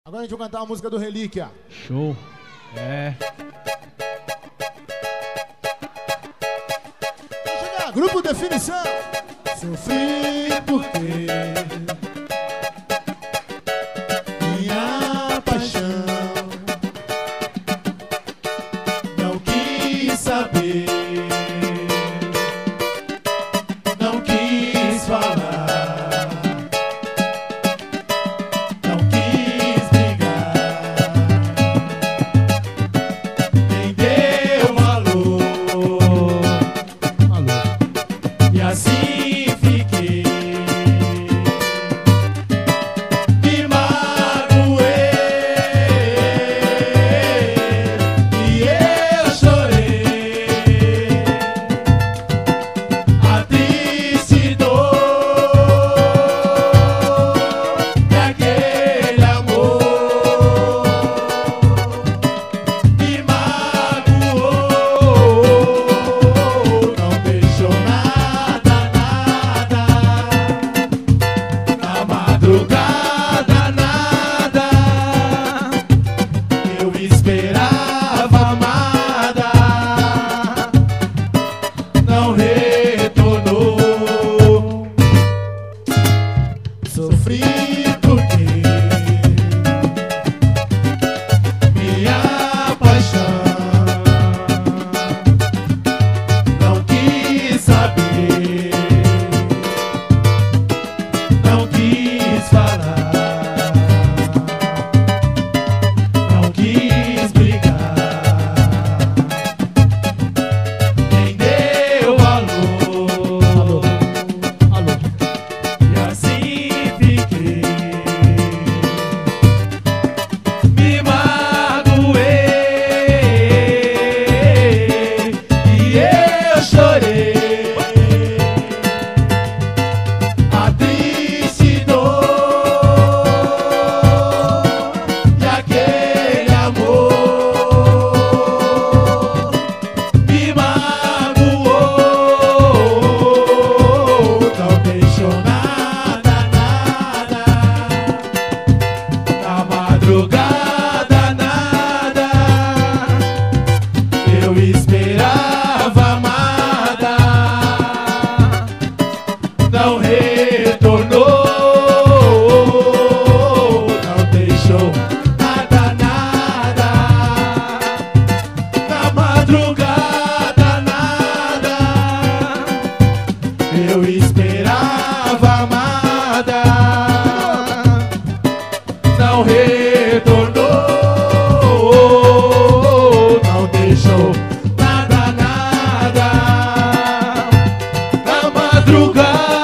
Agora a gente vai cantar a música do Relíquia. Show. É. Vamos chegar, grupo Definição. Sofri porque minha paixão não quis saber, não quis falar, não quis brigar, nem deu valor. E assim fiquei, me magoei e eu chorei a triste dor daquele amor. Me magoou, não deixou nada, nada, na madrugada nada, eu esperava amada, não retornou. Sofri porque minha paixão não quis saber, não quis falar, não quis brigar, nem deu valor. E assim fiquei, me magoei e eu chorei a triste dor daquele amor. Me magoou, não deixou nada, nada, na madrugada nada, eu esperava amada, não retornou, não deixou nada, nada, na madrugada nada, eu esperava amada, não retornou, não deixou nada, nada, na madrugada